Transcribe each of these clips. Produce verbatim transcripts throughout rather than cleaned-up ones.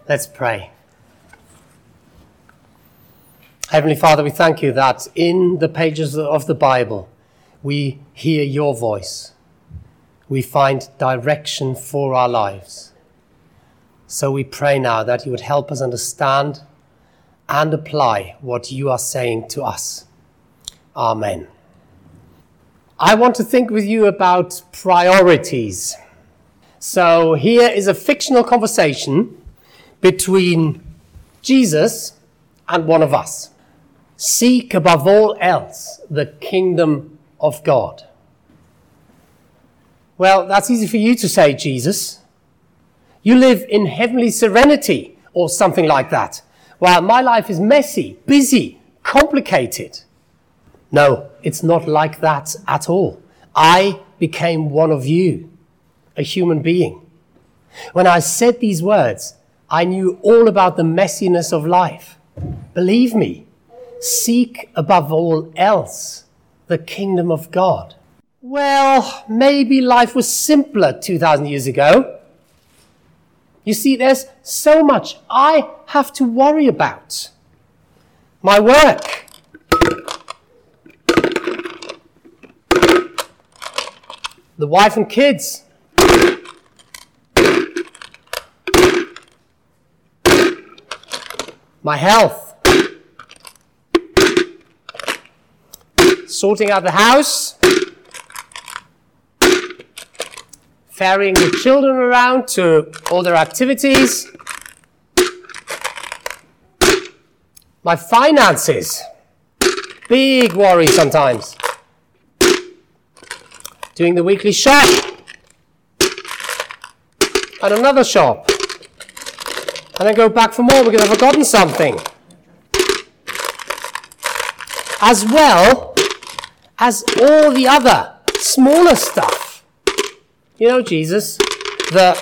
Let's pray. Heavenly Father, we thank you that in the pages of the Bible, we hear your voice. We find direction for our lives. So we pray now that you would help us understand and apply what you are saying to us. Amen. I want to think with you about priorities. So here is a fictional conversation between Jesus and one of us. Seek above all else the kingdom of God. Well, that's easy for you to say, Jesus. You live in heavenly serenity or something like that, while my life is messy, busy, complicated. No, it's not like that at all. I became one of you, a human being. When I said these words, I knew all about the messiness of life. Believe me, seek above all else the kingdom of God. Well, maybe life was simpler two thousand years ago. You see, there's so much I have to worry about. My work, the wife and kids, my health, sorting out the house, ferrying the children around to all their activities, my finances, big worry sometimes, doing the weekly shop, and another shop, and then go back for more because I've forgotten something. As well as all the other smaller stuff. You know, Jesus, the,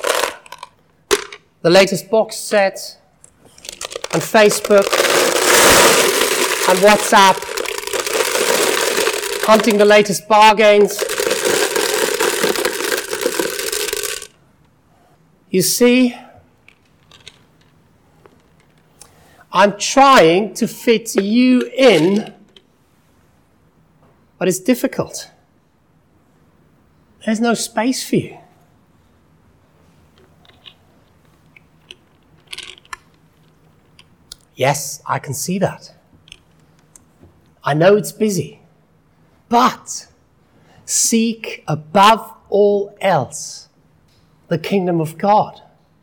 the latest box set, and Facebook, and WhatsApp, hunting the latest bargains. You see, I'm trying to fit you in, but it's difficult. There's no space for you. Yes, I can see that. I know it's busy, but seek above all else the kingdom of God.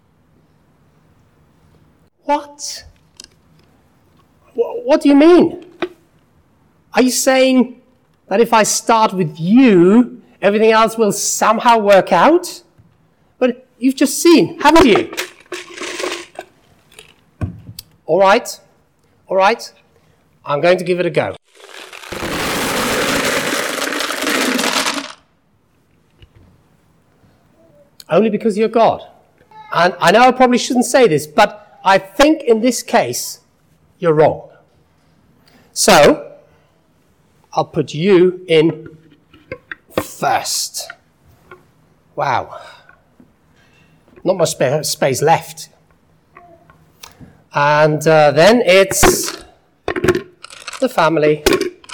What? What do you mean? Are you saying that if I start with you, everything else will somehow work out? But you've just seen, haven't you? All right, all right, I'm going to give it a go. Only because you're God. And I know I probably shouldn't say this, but I think in this case, you're wrong. So, I'll put you in first. Wow. Not much spa- space left. And uh, then it's the family.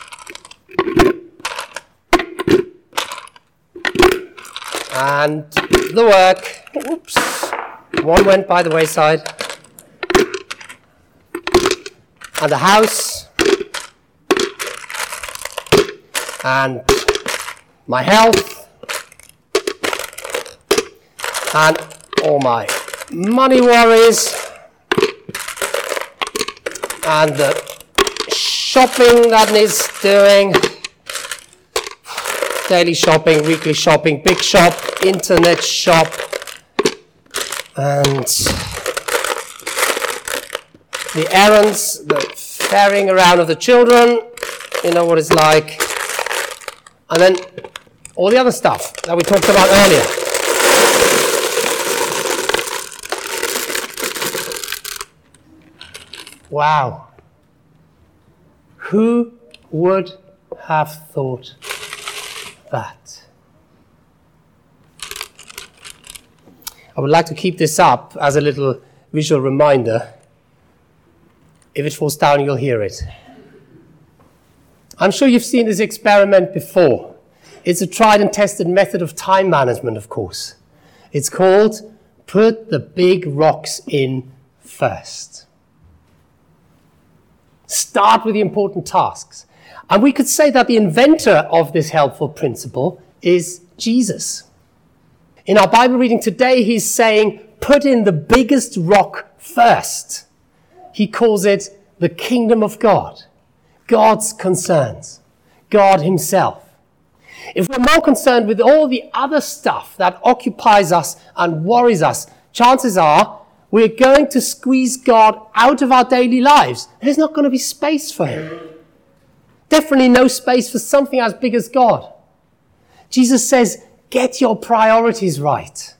And the work. Oops. One went by the wayside. And the house. And my health. And all my money worries. And the shopping that needs doing. Daily shopping, weekly shopping, big shop, internet shop. And the errands, the ferrying around of the children. You know what it's like. And then all the other stuff that we talked about earlier. Wow. Who would have thought that? I would like to keep this up as a little visual reminder. If it falls down, you'll hear it. I'm sure you've seen this experiment before. It's a tried and tested method of time management, of course. It's called put the big rocks in first. Start with the important tasks. And we could say that the inventor of this helpful principle is Jesus. In our Bible reading today, he's saying, put in the biggest rock first. He calls it the kingdom of God, God's concerns, God himself. If we're more concerned with all the other stuff that occupies us and worries us, chances are we're going to squeeze God out of our daily lives. There's not going to be space for him. Definitely no space for something as big as God. Jesus says, get your priorities right.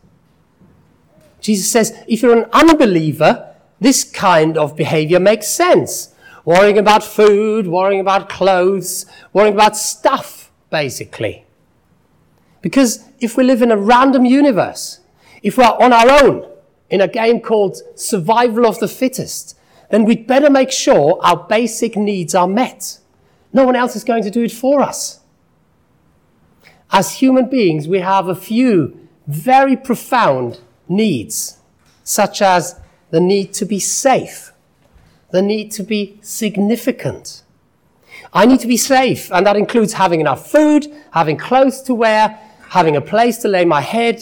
Jesus says, if you're an unbeliever, this kind of behavior makes sense. Worrying about food, worrying about clothes, worrying about stuff, basically. Because if we live in a random universe, if we're on our own in a game called survival of the fittest, then we'd better make sure our basic needs are met. No one else is going to do it for us. As human beings, we have a few very profound needs, such as the need to be safe, the need to be significant. I need to be safe, and that includes having enough food, having clothes to wear, having a place to lay my head.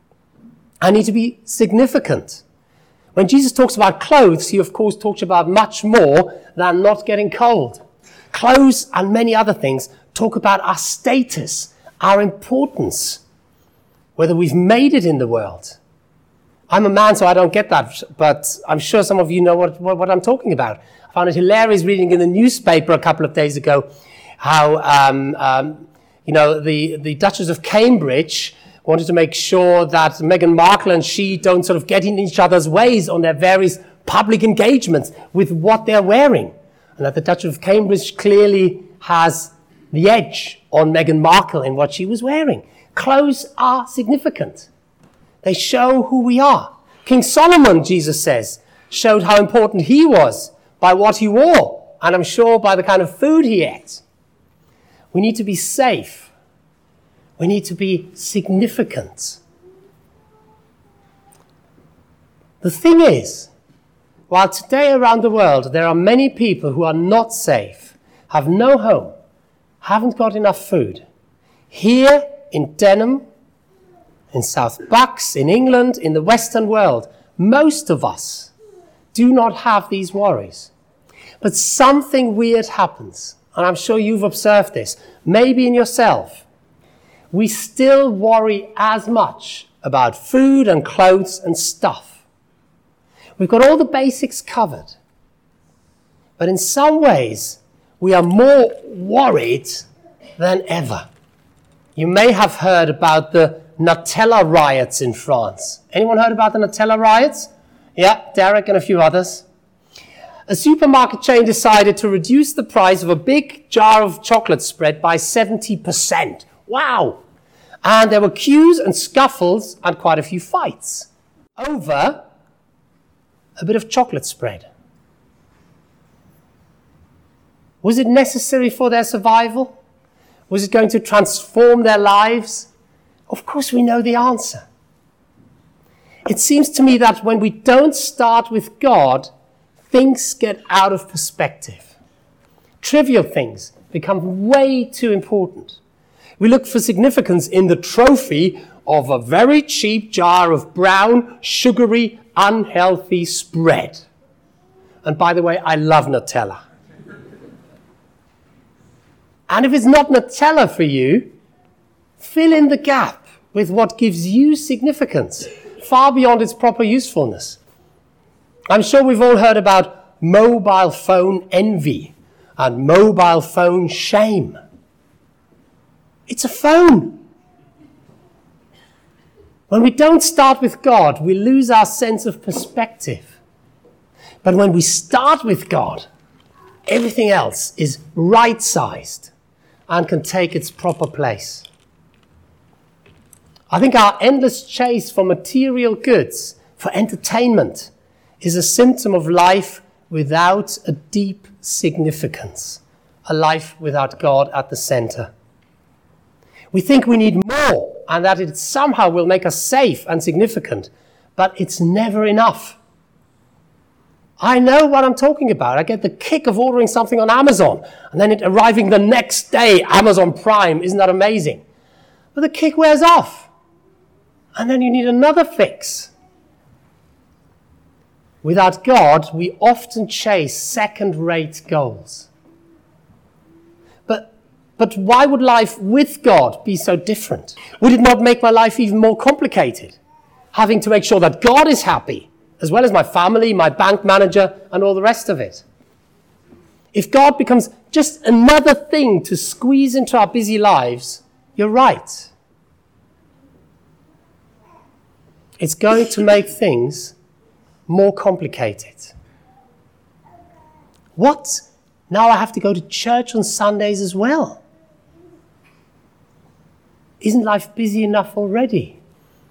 I need to be significant. When Jesus talks about clothes, he of course talks about much more than not getting cold. Clothes and many other things talk about our status, our importance, whether we've made it in the world. I'm a man, so I don't get that, but I'm sure some of you know what, what, what I'm talking about. I found it hilarious reading in the newspaper a couple of days ago how, um, um, you know, the, the Duchess of Cambridge wanted to make sure that Meghan Markle and she don't sort of get in each other's ways on their various public engagements with what they're wearing. And that the Duchess of Cambridge clearly has the edge on Meghan Markle in what she was wearing. Clothes are significant. They show who we are. King Solomon, Jesus says, showed how important he was by what he wore, and I'm sure by the kind of food he ate. We need to be safe. We need to be significant. The thing is, while today around the world there are many people who are not safe, have no home, haven't got enough food, here in Denham, in South Bucks, in England, in the Western world, most of us do not have these worries. But something weird happens, and I'm sure you've observed this, maybe in yourself. We still worry as much about food and clothes and stuff. We've got all the basics covered. But in some ways, we are more worried than ever. You may have heard about the Nutella riots in France. Anyone heard about the Nutella riots? Yeah, Derek and a few others. A supermarket chain decided to reduce the price of a big jar of chocolate spread by seventy percent. Wow! And there were queues and scuffles and quite a few fights over a bit of chocolate spread. Was it necessary for their survival? Was it going to transform their lives? Of course we know the answer. It seems to me that when we don't start with God, things get out of perspective. Trivial things become way too important. We look for significance in the trophy of a very cheap jar of brown, sugary, unhealthy spread. And by the way, I love Nutella. And if it's not Nutella for you, fill in the gap with what gives you significance, far beyond its proper usefulness. I'm sure we've all heard about mobile phone envy and mobile phone shame. It's a phone. When we don't start with God, we lose our sense of perspective. But when we start with God, everything else is right-sized and can take its proper place. I think our endless chase for material goods, for entertainment, is a symptom of life without a deep significance, a life without God at the center. We think we need more and that it somehow will make us safe and significant, but it's never enough. I know what I'm talking about. I get the kick of ordering something on Amazon and then it arriving the next day, Amazon Prime. Isn't that amazing? But the kick wears off. And then you need another fix. Without God, we often chase second-rate goals. But, but why would life with God be so different? Would it not make my life even more complicated? Having to make sure that God is happy, as well as my family, my bank manager, and all the rest of it. If God becomes just another thing to squeeze into our busy lives, you're right. It's going to make things more complicated. What? Now I have to go to church on Sundays as well. Isn't life busy enough already?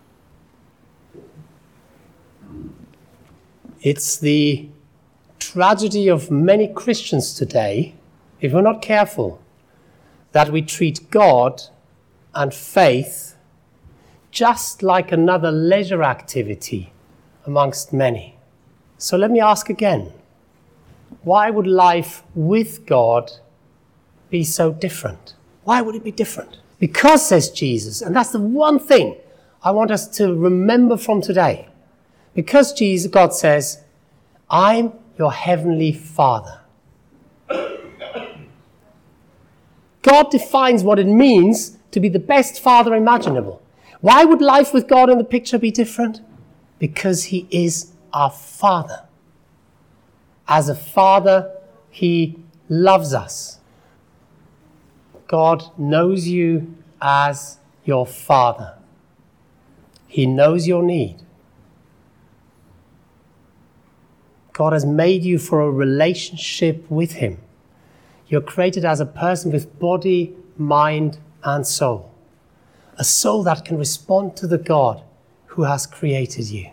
It's the tragedy of many Christians today, if we're not careful, that we treat God and faith just like another leisure activity amongst many. So let me ask again, why would life with God be so different? Why would it be different? Because, says Jesus, and that's the one thing I want us to remember from today, because Jesus, God says, I'm your heavenly Father. God defines what it means to be the best father imaginable. Why would life with God in the picture be different? Because he is our Father. As a father, he loves us. God knows you as your Father. He knows your need. God has made you for a relationship with him. You're created as a person with body, mind, and soul. A soul that can respond to the God who has created you.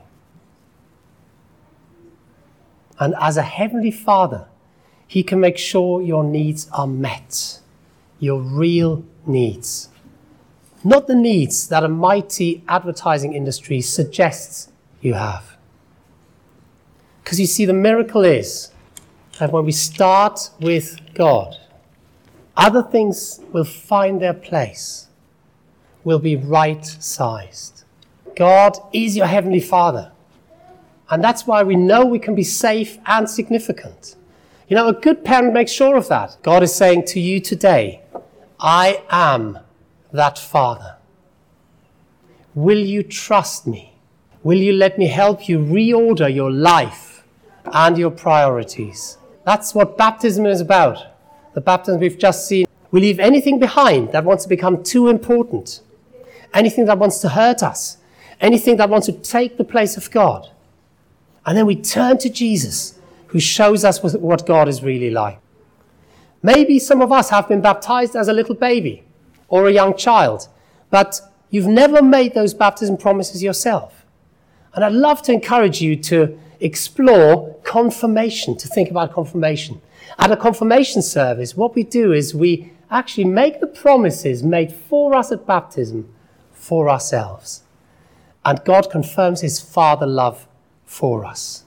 And as a heavenly Father, he can make sure your needs are met. Your real needs. Not the needs that a mighty advertising industry suggests you have. Because you see, the miracle is that when we start with God, other things will find their place, will be right-sized. God is your heavenly Father. And that's why we know we can be safe and significant. You know, a good parent makes sure of that. God is saying to you today, I am that Father. Will you trust me? Will you let me help you reorder your life and your priorities? That's what baptism is about. The baptism we've just seen. We leave anything behind that wants to become too important. Anything that wants to hurt us. Anything that wants to take the place of God. And then we turn to Jesus, who shows us what God is really like. Maybe some of us have been baptized as a little baby or a young child, but you've never made those baptism promises yourself. And I'd love to encourage you to explore confirmation, to think about confirmation. At a confirmation service, what we do is we actually make the promises made for us at baptism for ourselves. And God confirms his Father love for us.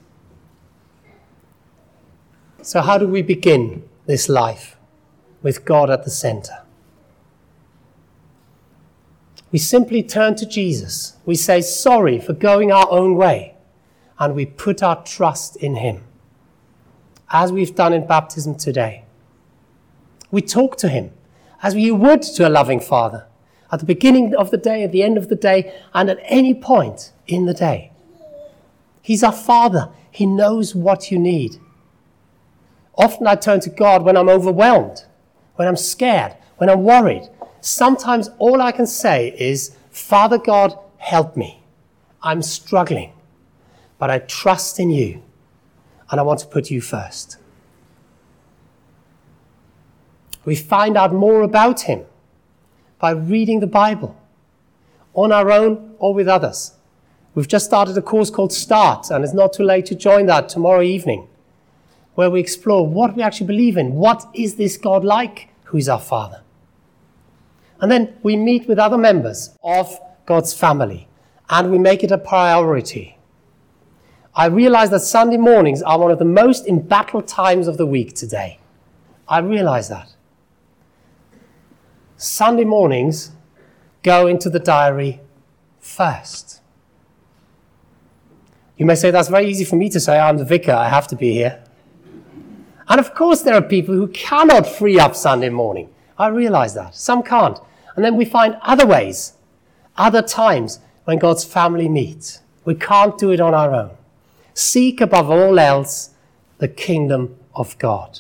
So how do we begin this life with God at the center? We simply turn to Jesus. We say sorry for going our own way, and we put our trust in him, as we've done in baptism today. We talk to him as we would to a loving Father, at the beginning of the day, at the end of the day, and at any point in the day. He's our Father. He knows what you need. Often I turn to God when I'm overwhelmed, when I'm scared, when I'm worried. Sometimes all I can say is, Father God, help me. I'm struggling, but I trust in you, and I want to put you first. We find out more about him by reading the Bible, on our own or with others. We've just started a course called Start, and it's not too late to join that tomorrow evening, where we explore what we actually believe in. What is this God like who is our Father? And then we meet with other members of God's family, and we make it a priority. I realize that Sunday mornings are one of the most embattled times of the week today. I realize that. Sunday mornings go into the diary first. You may say, that's very easy for me to say. I'm the vicar, I have to be here. And of course there are people who cannot free up Sunday morning. I realize that. Some can't. And then we find other ways, other times when God's family meets. We can't do it on our own. Seek above all else the kingdom of God.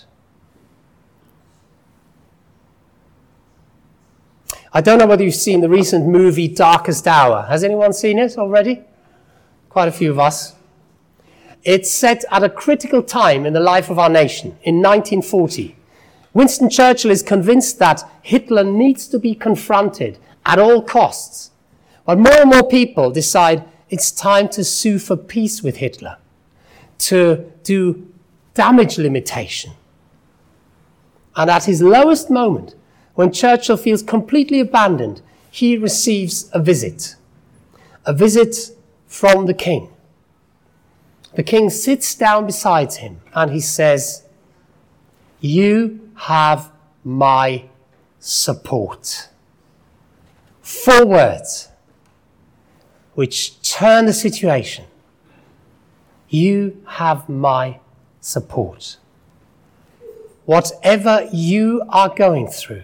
I don't know whether you've seen the recent movie Darkest Hour. Has anyone seen it already? Quite a few of us. It's set at a critical time in the life of our nation, in nineteen forty. Winston Churchill is convinced that Hitler needs to be confronted at all costs. But more and more people decide it's time to sue for peace with Hitler, to do damage limitation. And at his lowest moment, when Churchill feels completely abandoned, he receives a visit. A visit from the king. The king sits down beside him and he says, "You have my support." Four words which turn the situation. You have my support. Whatever you are going through,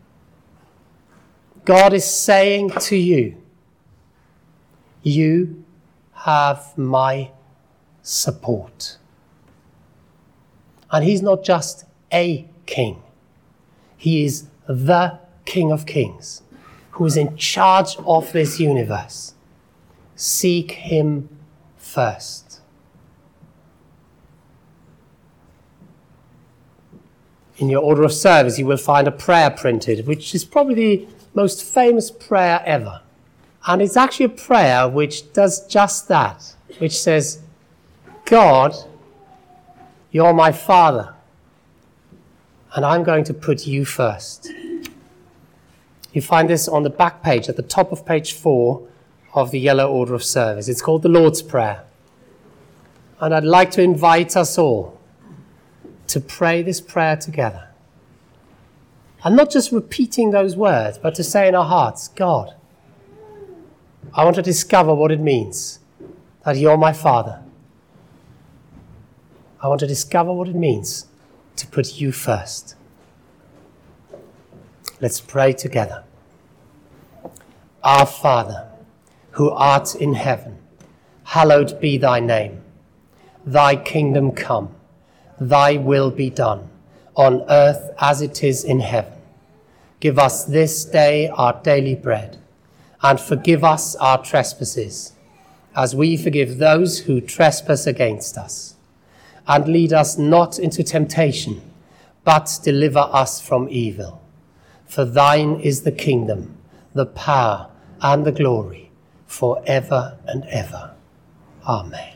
God is saying to you, you have my support. And he's not just a king. He is the King of Kings, who is in charge of this universe. Seek him first. In your order of service, you will find a prayer printed, which is probably the most famous prayer ever. And it's actually a prayer which does just that, which says, God, you're my Father, and I'm going to put you first. You find this on the back page, at the top of page four of the yellow order of service. It's called the Lord's Prayer. And I'd like to invite us all to pray this prayer together. And not just repeating those words, but to say in our hearts, God, I want to discover what it means that you're my Father. I want to discover what it means to put you first. Let's pray together. Our Father, who art in heaven, hallowed be thy name. Thy kingdom come, thy will be done, on earth as it is in heaven. Give us this day our daily bread, and forgive us our trespasses, as we forgive those who trespass against us. And lead us not into temptation, but deliver us from evil. For thine is the kingdom, the power, and the glory, forever and ever. Amen.